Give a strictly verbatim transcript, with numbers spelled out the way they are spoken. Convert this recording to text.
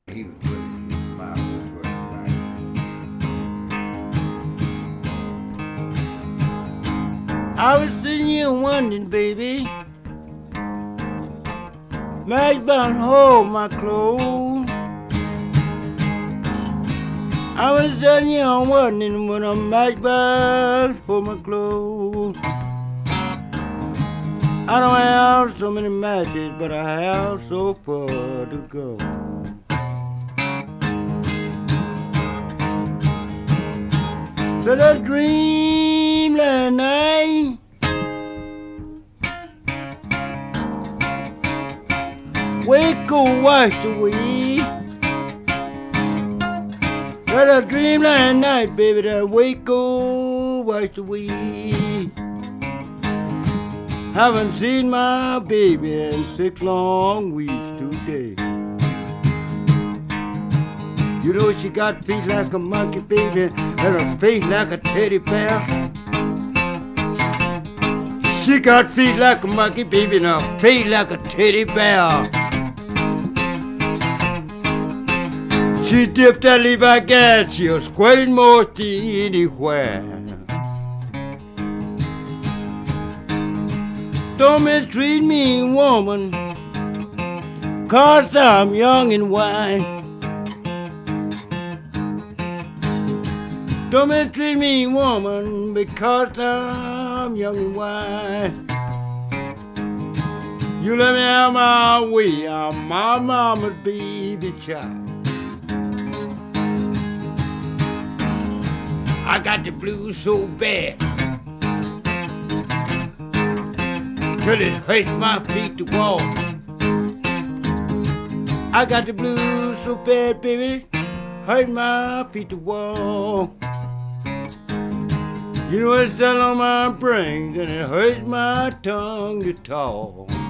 He was working, my was working right. I was sitting here wondering, baby, Max bound hold my clothes. I was sitting here wondering when a Max bound hold my clothes. I don't have so many matches, but I have so far to go. So that dream last night Waco washed away. That a dream last night, baby, that Waco washed away. Haven't seen my baby in six long weeks today. You know she got feet like a monkey, baby, and a face like a teddy bear. She got feet like a monkey, baby, and a face like a teddy bear. She dipped that Levi gas, she'll squirting most anywhere. Don't mistreat me, woman, 'cause I'm young and wise. Don't mistreat me, woman, because I'm young and wise. You let me have my way, I'm my mama's baby child. I got the blues so bad, till it hurts my feet to walk. I got the blues so bad, baby, hurt my feet to walk. You know it's still on my brain, and it hurts my tongue to talk.